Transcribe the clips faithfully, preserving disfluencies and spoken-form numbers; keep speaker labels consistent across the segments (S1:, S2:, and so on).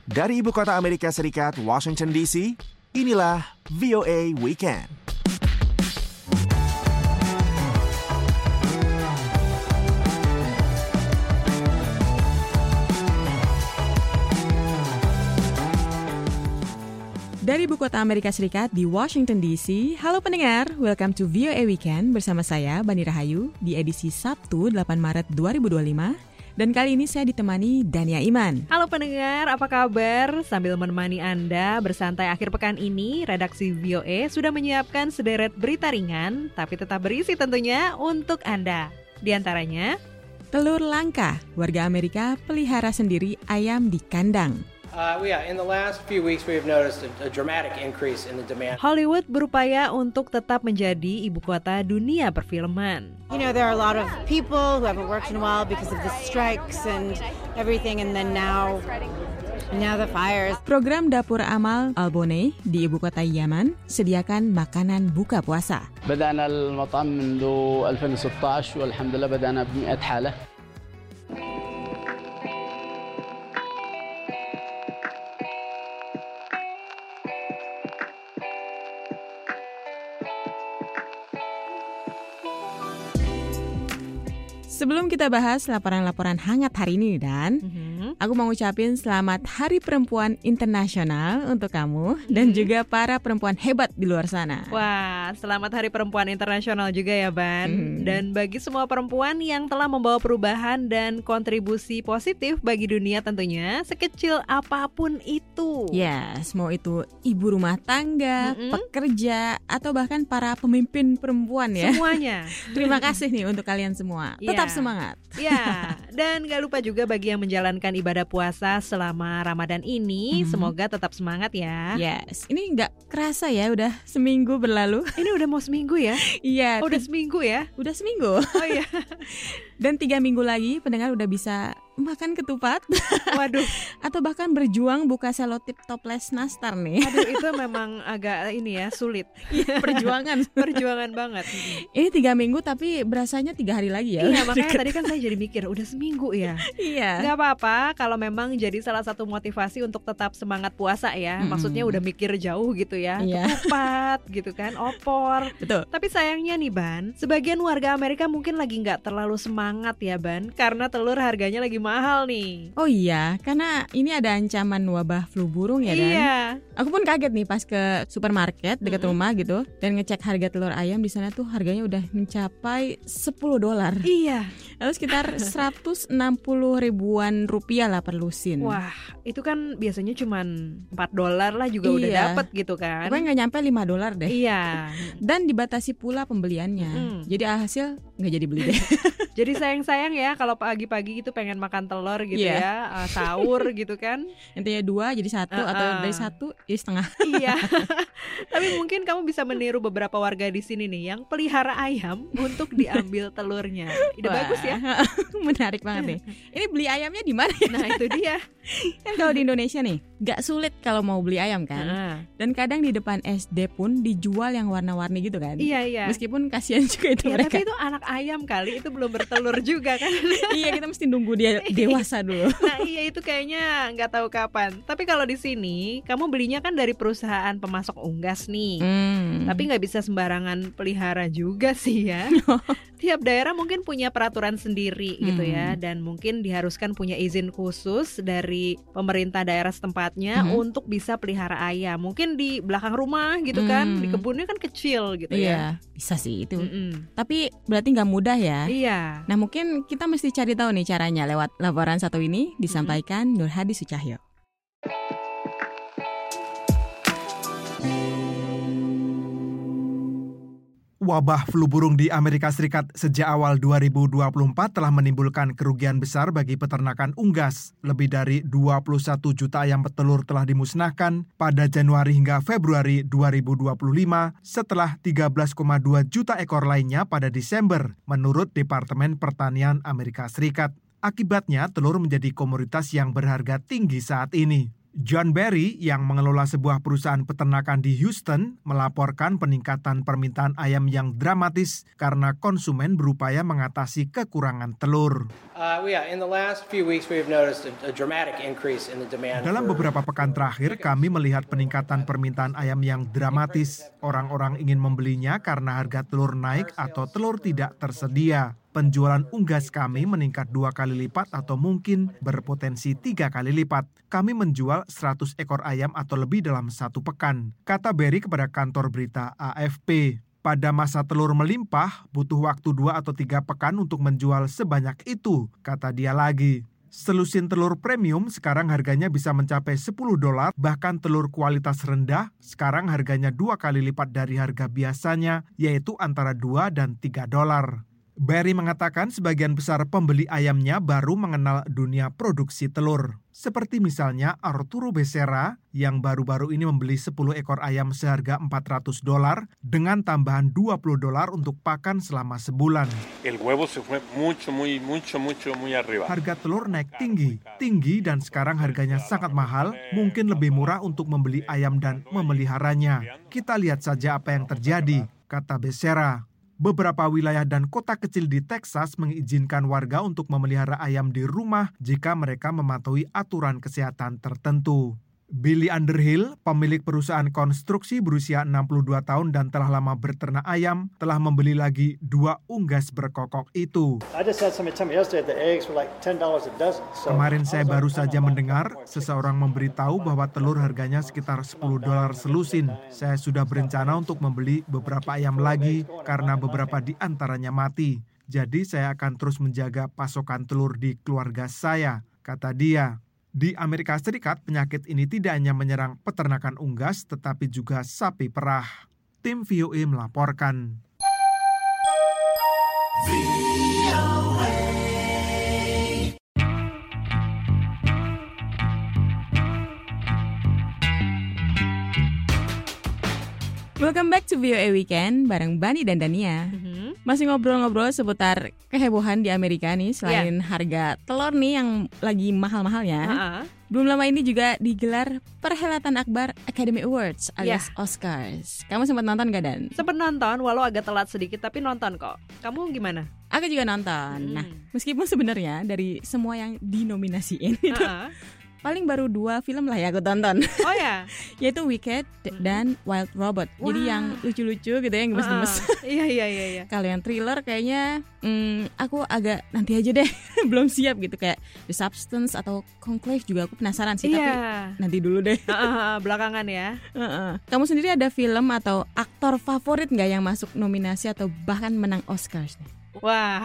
S1: Dari ibu kota Amerika Serikat, Washington D C, inilah V O A Weekend.
S2: Dari ibu kota Amerika Serikat di Washington D C, halo pendengar, welcome to V O A Weekend bersama saya, Bani Rahayu, di edisi Sabtu delapan Maret dua ribu dua puluh lima. Dan kali ini saya ditemani Dania Iman.
S3: Halo pendengar, apa kabar? Sambil menemani Anda bersantai akhir pekan ini, redaksi V O A sudah menyiapkan sederet berita ringan, tapi tetap berisi tentunya untuk Anda. Di antaranya,
S2: telur langka, warga Amerika pelihara sendiri ayam di kandang.
S4: Uh, yeah, in the last few weeks we have noticed a, a dramatic increase in the demand.
S3: Hollywood berupaya untuk tetap menjadi ibu kota dunia perfilman.
S5: You know, there are a lot of people who haven't worked in a while because of the strikes and everything, and then now, now the fires.
S2: Program Dapur Amal Albone di ibu kota Yaman sediakan makanan buka puasa.
S6: بدأنا المطعم منذ ألفين وستة عشر والحمد لله بدأنا بمئة حالة.
S2: Sebelum kita bahas laporan-laporan hangat hari ini, Dan, mm-hmm. aku mau ngucapin selamat Hari Perempuan Internasional untuk kamu mm-hmm. dan juga para perempuan hebat di luar sana.
S3: Wah, selamat Hari Perempuan Internasional juga ya, Ban. Mm-hmm. Dan bagi semua perempuan yang telah membawa perubahan dan kontribusi positif bagi dunia tentunya, sekecil apapun itu.
S2: Yes, mau itu ibu rumah tangga, mm-hmm. pekerja, atau bahkan para pemimpin perempuan ya.
S3: Semuanya.
S2: Terima kasih nih untuk kalian semua.
S3: Yeah.
S2: Tetap semangat.
S3: Ya, dan gak lupa juga bagi yang menjalankan ibadah puasa selama Ramadan ini, hmm. semoga tetap semangat ya.
S2: Yes, ini gak kerasa ya, udah seminggu berlalu.
S3: Ini udah mau seminggu ya?
S2: Iya.
S3: Oh, udah seminggu ya?
S2: Udah seminggu.
S3: Oh iya.
S2: Dan tiga minggu lagi pendengar udah bisa makan ketupat.
S3: Waduh.
S2: Atau bahkan berjuang buka selotip toples nastar nih.
S3: Aduh, itu memang agak ini ya, sulit.
S2: Perjuangan.
S3: Perjuangan banget.
S2: Ini tiga minggu tapi berasanya tiga hari lagi ya.
S3: Iya, makanya tadi kan saya jadi mikir udah seminggu ya.
S2: Iya.
S3: Gak apa-apa kalau memang jadi salah satu motivasi untuk tetap semangat puasa ya. Mm-hmm. Maksudnya udah mikir jauh gitu ya.
S2: Iya.
S3: Ketupat gitu kan, opor.
S2: Betul.
S3: Tapi sayangnya nih, Ban, sebagian warga Amerika mungkin lagi gak terlalu semangat ya, Ban, karena telur harganya lagi mahal nih.
S2: Oh iya, karena ini ada ancaman wabah flu burung ya, Dan.
S3: Iya.
S2: Aku pun kaget nih pas ke supermarket dekat mm-hmm. rumah gitu dan ngecek harga telur ayam di sana tuh harganya udah mencapai sepuluh dolar.
S3: Iya.
S2: Lalu sekitar seratus enam puluh ribuan rupiah lah per lusin.
S3: Wah, itu kan biasanya cuman empat dolar lah juga
S2: iya.
S3: udah dapet gitu kan.
S2: Pokoknya gak nyampe lima dolar deh.
S3: Iya.
S2: Dan dibatasi pula pembeliannya. Mm. Jadi hasil gak jadi beli deh.
S3: Jadi sayang-sayang ya kalau pagi-pagi gitu pengen makan telur gitu
S2: yeah.
S3: ya, uh, sahur gitu kan.
S2: Intinya dua jadi satu uh-uh. atau dari satu jadi setengah.
S3: Iya. Tapi mungkin kamu bisa meniru beberapa warga di sini nih yang pelihara ayam untuk diambil telurnya. Ide bagus ya.
S2: Menarik banget nih. Ini beli ayamnya di mana ya?
S3: Nah, itu dia.
S2: Kan kalau di Indonesia nih, gak sulit kalau mau beli ayam kan. Uh. Dan kadang di depan S D pun dijual yang warna-warni gitu kan.
S3: Iya, iya.
S2: Meskipun kasihan juga itu
S3: ya,
S2: mereka.
S3: Tapi itu anak ayam kali, itu belum bertelur juga kan.
S2: Iya, kita mesti nunggu dia dewasa dulu.
S3: Nah, iya itu kayaknya nggak tahu kapan. Tapi kalau di sini, kamu belinya kan dari perusahaan pemasok unggas nih. Hmm. Tapi nggak bisa sembarangan pelihara juga sih ya. Tiap daerah mungkin punya peraturan sendiri gitu ya, dan mungkin diharuskan punya izin khusus dari pemerintah daerah setempatnya hmm. untuk bisa pelihara ayam. Mungkin di belakang rumah gitu kan, hmm. di kebunnya kan kecil gitu
S2: iya, ya. Bisa sih itu. Mm-mm. Tapi berarti nggak mudah ya.
S3: Iya.
S2: Nah mungkin kita mesti cari tahu nih caranya lewat laporan satu ini disampaikan mm-hmm. Nur Hadi Sucahyo.
S7: Wabah flu burung di Amerika Serikat sejak awal dua ribu dua puluh empat telah menimbulkan kerugian besar bagi peternakan unggas. Lebih dari dua puluh satu juta ayam petelur telah dimusnahkan pada Januari hingga Februari dua ribu dua puluh lima setelah tiga belas koma dua juta ekor lainnya pada Desember, menurut Departemen Pertanian Amerika Serikat. Akibatnya, telur menjadi komoditas yang berharga tinggi saat ini. John Berry yang mengelola sebuah perusahaan peternakan di Houston melaporkan peningkatan permintaan ayam yang dramatis karena konsumen berupaya mengatasi kekurangan telur.
S4: Uh, yeah, in the last few weeks we've noticed a, a dramatic increase in the demand.
S7: Dalam beberapa pekan terakhir kami melihat peningkatan permintaan ayam yang dramatis. Orang-orang ingin membelinya karena harga telur naik atau telur tidak tersedia. Penjualan unggas kami meningkat dua kali lipat atau mungkin berpotensi tiga kali lipat. Kami menjual seratus ekor ayam atau lebih dalam satu pekan, kata Berry kepada kantor berita A F P. Pada masa telur melimpah, butuh waktu dua atau tiga pekan untuk menjual sebanyak itu, kata dia lagi. Selusin telur premium sekarang harganya bisa mencapai sepuluh dolar, bahkan telur kualitas rendah sekarang harganya dua kali lipat dari harga biasanya, yaitu antara dua dan tiga dolar. Berry mengatakan sebagian besar pembeli ayamnya baru mengenal dunia produksi telur. Seperti misalnya Arturo Becerra yang baru-baru ini membeli sepuluh ekor ayam seharga empat ratus dolar dengan tambahan dua puluh dolar untuk pakan selama sebulan.
S8: El huevo se fue mucho, muy, mucho, mucho, muy arriba.
S7: Harga telur naik tinggi, tinggi dan sekarang harganya sangat mahal, mungkin lebih murah untuk membeli ayam dan memeliharanya. Kita lihat saja apa yang terjadi, kata Becerra. Beberapa wilayah dan kota kecil di Texas mengizinkan warga untuk memelihara ayam di rumah jika mereka mematuhi aturan kesehatan tertentu. Billy Underhill, pemilik perusahaan konstruksi berusia enam puluh dua tahun dan telah lama berternak ayam, telah membeli lagi dua unggas berkokok itu. Kemarin saya baru saja mendengar seseorang memberitahu bahwa telur harganya sekitar sepuluh dolar selusin. Saya sudah berencana untuk membeli beberapa ayam lagi karena beberapa di antaranya mati. Jadi saya akan terus menjaga pasokan telur di keluarga saya, kata dia. Di Amerika Serikat, penyakit ini tidak hanya menyerang peternakan unggas, tetapi juga sapi perah. Tim V O A melaporkan.
S2: Welcome back to V O A Weekend bareng Bani dan Dania. Mm-hmm. Masih ngobrol-ngobrol seputar kehebohan di Amerika nih, selain yeah. harga telur nih yang lagi mahal-mahalnya. Uh-uh. Belum lama ini juga digelar perhelatan akbar Academy Awards alias yeah. Oscars. Kamu sempat nonton gak, Dan?
S3: Sempat nonton, walau agak telat sedikit tapi nonton kok. Kamu gimana?
S2: Aku juga nonton. Hmm. Nah, meskipun sebenarnya dari semua yang dinominasiin itu uh-uh. paling baru dua film lah ya aku tonton. Oh ya? Yaitu Wicked hmm. dan Wild Robot. Wow. Jadi yang lucu-lucu gitu ya, yang gemes-gemes. Uh,
S3: iya iya iya. iya.
S2: Kalau yang thriller kayaknya hmm, aku agak nanti aja deh, belum siap gitu. Kayak The Substance atau Conclave juga aku penasaran sih, yeah. tapi nanti dulu deh.
S3: Uh, uh, belakangan ya.
S2: Uh, uh. Kamu sendiri ada film atau aktor favorit nggak yang masuk nominasi atau bahkan menang Oscars nih?
S3: Wah,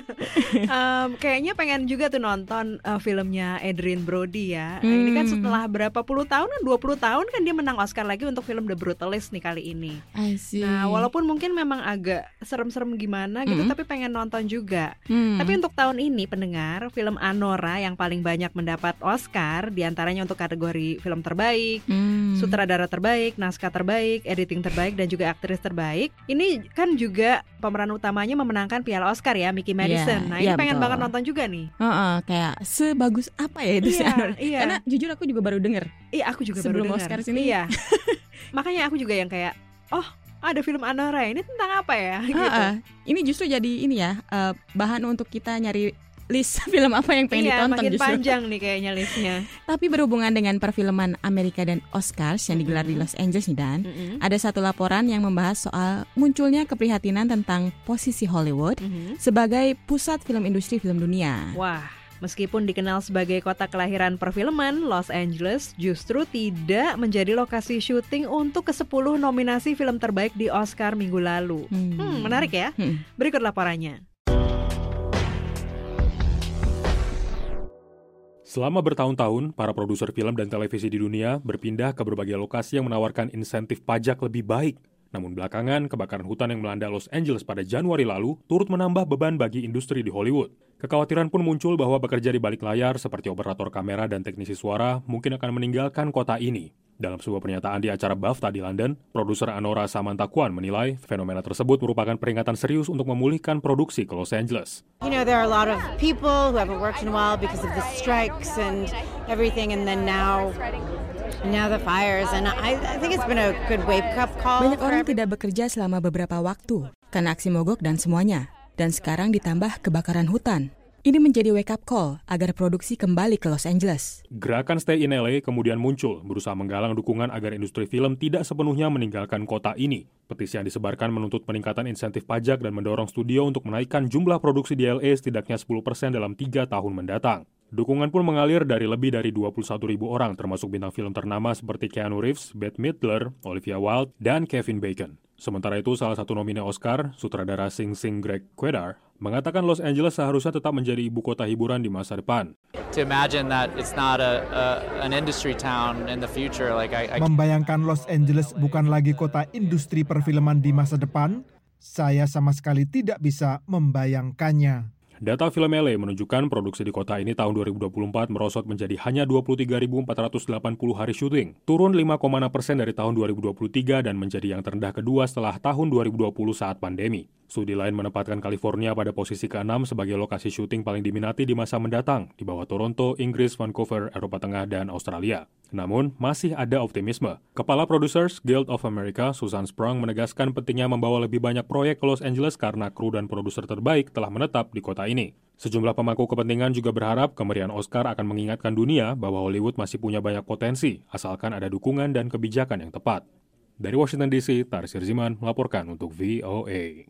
S3: um, kayaknya pengen juga tuh nonton uh, filmnya Adrien Brody ya. Hmm. Ini kan setelah berapa puluh tahun, dua puluh tahun kan dia menang Oscar lagi untuk film The Brutalist nih kali ini.
S2: I see.
S3: Nah, walaupun mungkin memang agak serem-serem gimana gitu, hmm. tapi pengen nonton juga. Hmm. Tapi untuk tahun ini pendengar, film Anora yang paling banyak mendapat Oscar, diantaranya untuk kategori film terbaik, hmm. sutradara terbaik, naskah terbaik, editing terbaik, dan juga aktris terbaik. Ini kan juga pemeran utamanya memenangkan piala Oscar ya, Mickey Madison. Yeah, nah ini yeah, pengen betul. banget nonton juga nih.
S2: Uh-uh, kayak sebagus apa ya itu yeah, si Anora? Yeah. Karena jujur aku juga baru denger.
S3: Iya aku juga
S2: sebelum
S3: baru denger.
S2: Oscar sini.
S3: Iya. Makanya aku juga yang kayak, oh ada film Anora ini tentang apa ya?
S2: Uh-uh. Gitu. Ini justru jadi ini ya uh, bahan untuk kita nyari list film apa yang pengen
S3: iya,
S2: ditonton
S3: makin
S2: justru.
S3: panjang nih kayaknya listnya.
S2: Tapi berhubungan dengan perfilman Amerika dan Oscars yang digelar mm-hmm. di Los Angeles nih Dan, mm-hmm. ada satu laporan yang membahas soal munculnya keprihatinan tentang posisi Hollywood mm-hmm. sebagai pusat film industri film dunia.
S3: Wah, meskipun dikenal sebagai kota kelahiran perfilman, Los Angeles justru tidak menjadi lokasi syuting untuk kesepuluh nominasi film terbaik di Oscar minggu lalu. Hmm, hmm menarik ya? Hmm. Berikut laporannya.
S9: Selama bertahun-tahun, para produser film dan televisi di dunia berpindah ke berbagai lokasi yang menawarkan insentif pajak lebih baik. Namun belakangan, kebakaran hutan yang melanda Los Angeles pada Januari lalu turut menambah beban bagi industri di Hollywood. Kekhawatiran pun muncul bahwa bekerja di balik layar seperti operator kamera dan teknisi suara mungkin akan meninggalkan kota ini. Dalam sebuah pernyataan di acara BAFTA di London, produser Anora Samantha Kwan menilai fenomena tersebut merupakan peringatan serius untuk memulihkan produksi ke Los Angeles.
S5: You know, there are a lot of people who haven't worked in a while because of the strikes and everything, and then now And now the fires, and I, I think it's been a good wake-up call.
S2: Banyak orang tidak bekerja selama beberapa waktu karena aksi mogok dan semuanya. Dan sekarang ditambah kebakaran hutan. Ini menjadi wake-up call agar produksi kembali ke Los Angeles.
S9: Gerakan Stay in L A kemudian muncul, berusaha menggalang dukungan agar industri film tidak sepenuhnya meninggalkan kota ini. Petisi yang disebarkan menuntut peningkatan insentif pajak dan mendorong studio untuk menaikkan jumlah produksi di L A setidaknya sepuluh persen dalam tiga tahun mendatang. Dukungan pun mengalir dari lebih dari dua puluh satu ribu orang, termasuk bintang film ternama seperti Keanu Reeves, Bette Midler, Olivia Wilde, dan Kevin Bacon. Sementara itu, salah satu nomine Oscar, sutradara Sing Sing Greg Quedar, mengatakan Los Angeles seharusnya tetap menjadi ibu kota hiburan di masa depan.
S10: To imagine that it's not a, a an industry town in the future, like I, I...
S7: Membayangkan Los Angeles bukan lagi kota industri perfilman di masa depan, saya sama sekali tidak bisa membayangkannya.
S9: Data Film L A menunjukkan produksi di kota ini tahun dua ribu dua puluh empat merosot menjadi hanya dua puluh tiga ribu empat ratus delapan puluh hari syuting, turun lima koma enam persen dari tahun dua ribu dua puluh tiga dan menjadi yang terendah kedua setelah tahun dua ribu dua puluh saat pandemi. Studi lain menempatkan California pada posisi keenam sebagai lokasi syuting paling diminati di masa mendatang, di bawah Toronto, Inggris, Vancouver, Eropa Tengah, dan Australia. Namun, masih ada optimisme. Kepala Producers Guild of America, Susan Sprung, menegaskan pentingnya membawa lebih banyak proyek ke Los Angeles karena kru dan produser terbaik telah menetap di kota ini. Sejumlah pemangku kepentingan juga berharap kemeriahan Oscar akan mengingatkan dunia bahwa Hollywood masih punya banyak potensi, asalkan ada dukungan dan kebijakan yang tepat. Dari Washington D C, Tarsir Ziman melaporkan untuk V O A.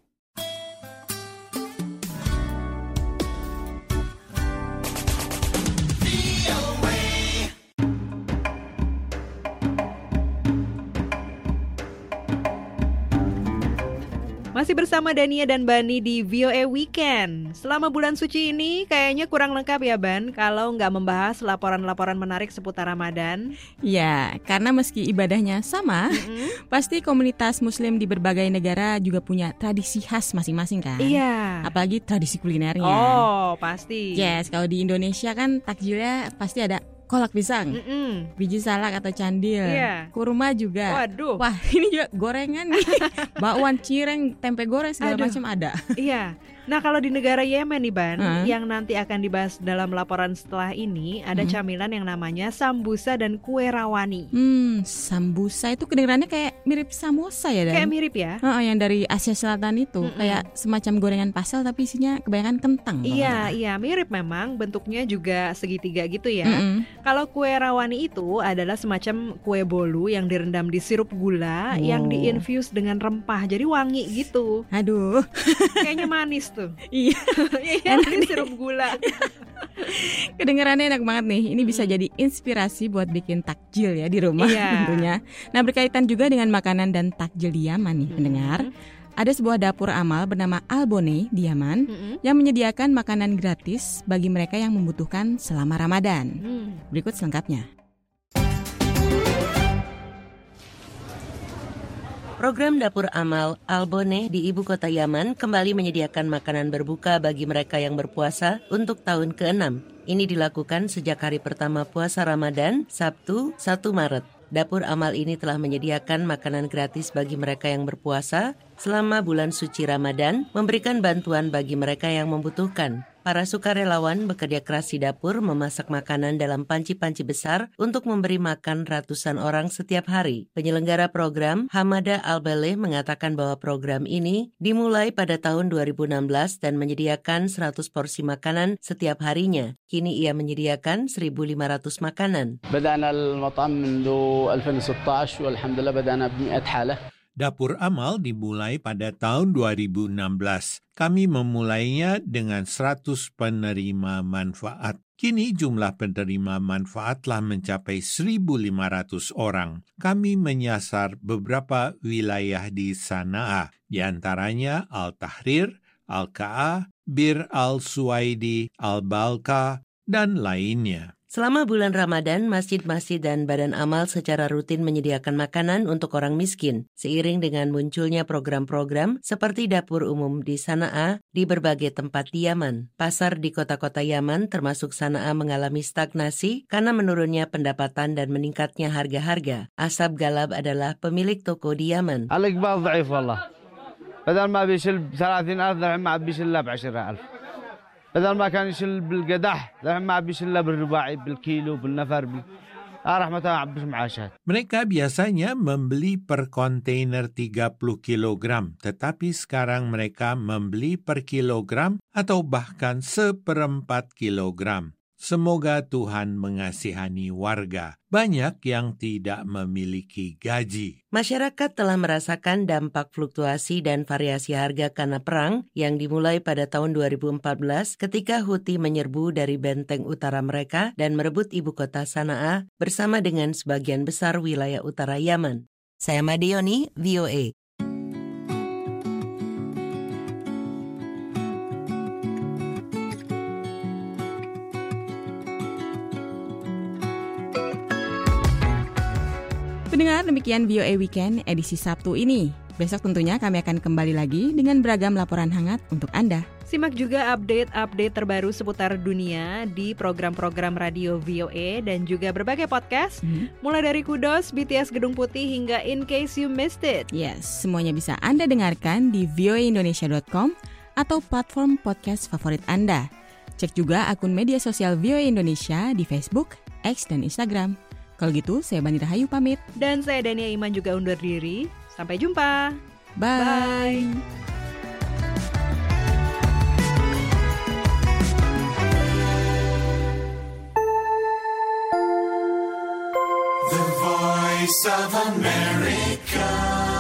S3: Masih bersama Dania dan Bani di V O A Weekend. Selama bulan suci ini kayaknya kurang lengkap ya Ban kalau nggak membahas laporan-laporan menarik seputar Ramadan.
S2: Ya, karena meski ibadahnya sama, mm-hmm. pasti komunitas muslim di berbagai negara juga punya tradisi khas masing-masing kan?
S3: Iya.
S2: Apalagi tradisi kulinernya.
S3: Oh, pasti.
S2: Yes, kalau di Indonesia kan takjilnya pasti ada kolak pisang, Mm-mm. biji salak atau candil, yeah. kurma juga.
S3: Waduh.
S2: Wah, ini juga gorengan nih. Bakwan, cireng, tempe goreng segala Aduh. macam ada.
S3: Iya. Nah, kalau di negara Yemen nih Ban,
S2: hmm?
S3: yang nanti akan dibahas dalam laporan setelah ini, ada hmm? camilan yang namanya sambusa dan kue rawani.
S2: Hmm, sambusa itu kedengarannya kayak mirip samosa ya, Dan?
S3: Kayak mirip ya?
S2: Oh, yang dari Asia Selatan itu, Mm-mm. kayak semacam gorengan pastel tapi isinya kebanyakan kentang.
S3: Iya, iya, mirip memang, bentuknya juga segitiga gitu ya. Mm-mm. Kalau kue rawani itu adalah semacam kue bolu yang direndam di sirup gula, wow. yang diinfuse dengan rempah, jadi wangi gitu.
S2: Aduh,
S3: kayaknya manis tuh.
S2: Iya,
S3: enak nih sirup gula.
S2: Kedengarannya enak banget nih. Ini bisa jadi inspirasi buat bikin takjil ya di rumah
S3: iya.
S2: tentunya. Nah, berkaitan juga dengan makanan dan takjil di Yaman nih, pendengar. Mm-hmm. Ada sebuah dapur amal bernama Albone di Yaman mm-hmm. yang menyediakan makanan gratis bagi mereka yang membutuhkan selama Ramadan. Mm. Berikut selengkapnya.
S11: Program Dapur Amal Albone di ibu kota Yaman kembali menyediakan makanan berbuka bagi mereka yang berpuasa untuk tahun keenam. Ini dilakukan sejak hari pertama puasa Ramadan, Sabtu satu Maret. Dapur Amal ini telah menyediakan makanan gratis bagi mereka yang berpuasa selama bulan suci Ramadan, memberikan bantuan bagi mereka yang membutuhkan. Para sukarelawan bekerja keras di dapur memasak makanan dalam panci-panci besar untuk memberi makan ratusan orang setiap hari. Penyelenggara program, Hamada Al-Baleh, mengatakan bahwa program ini dimulai pada tahun dua ribu enam belas dan menyediakan seratus porsi makanan setiap harinya. Kini ia menyediakan seribu lima ratus makanan.
S6: بدأنا المطعم منذ ألفين وستة عشر والحمد لله بدأنا بمئة حالة.
S12: Dapur Amal dimulai pada tahun dua ribu enam belas. Kami memulainya dengan seratus penerima manfaat. Kini jumlah penerima manfaat telah mencapai seribu lima ratus orang. Kami menyasar beberapa wilayah di Sanaa, di antaranya Al-Tahrir, Al-Ka'ah, Bir Al-Suwaidi, Al-Balka, dan lainnya.
S11: Selama bulan Ramadan, masjid-masjid dan badan amal secara rutin menyediakan makanan untuk orang miskin. Seiring dengan munculnya program-program seperti dapur umum di Sanaa di berbagai tempat di Yaman. Pasar di kota-kota Yaman termasuk Sanaa mengalami stagnasi karena menurunnya pendapatan dan meningkatnya harga-harga. Asab Galab adalah pemilik toko di Yaman.
S13: Al-iqbal dhaif wallah. Badal ma bishil ثلاثين ألف دحين ما bishil ب عشرين ألف. بدل ما كان يشيل بالقدح الحين ما بيشيل بالرباعي بالكيلو بالنفر بال...
S12: Mereka biasanya membeli per kontainer tiga puluh kilogram, tetapi sekarang mereka membeli per kilogram atau bahkan seperempat kilogram. Semoga Tuhan mengasihani warga. Banyak yang tidak memiliki gaji.
S11: Masyarakat telah merasakan dampak fluktuasi dan variasi harga karena perang yang dimulai pada tahun dua ribu empat belas ketika Houthi menyerbu dari benteng utara mereka dan merebut ibu kota Sanaa bersama dengan sebagian besar wilayah utara Yaman. Saya Madioni, V O A.
S2: Pendengar, demikian V O A Weekend edisi Sabtu ini. Besok tentunya kami akan kembali lagi dengan beragam laporan hangat untuk Anda.
S3: Simak juga update-update terbaru seputar dunia di program-program radio V O A dan juga berbagai podcast, hmm. mulai dari Kudos, B T S Gedung Putih, hingga In Case You Missed It.
S2: Yes, semuanya bisa Anda dengarkan di v o a indonesia dot com atau platform podcast favorit Anda. Cek juga akun media sosial V O A Indonesia di Facebook, X, dan Instagram. Kalau gitu, saya Bani Rahayu pamit.
S3: Dan saya Dania Iman juga undur diri. Sampai jumpa.
S2: Bye. Bye.
S14: The Voice of America.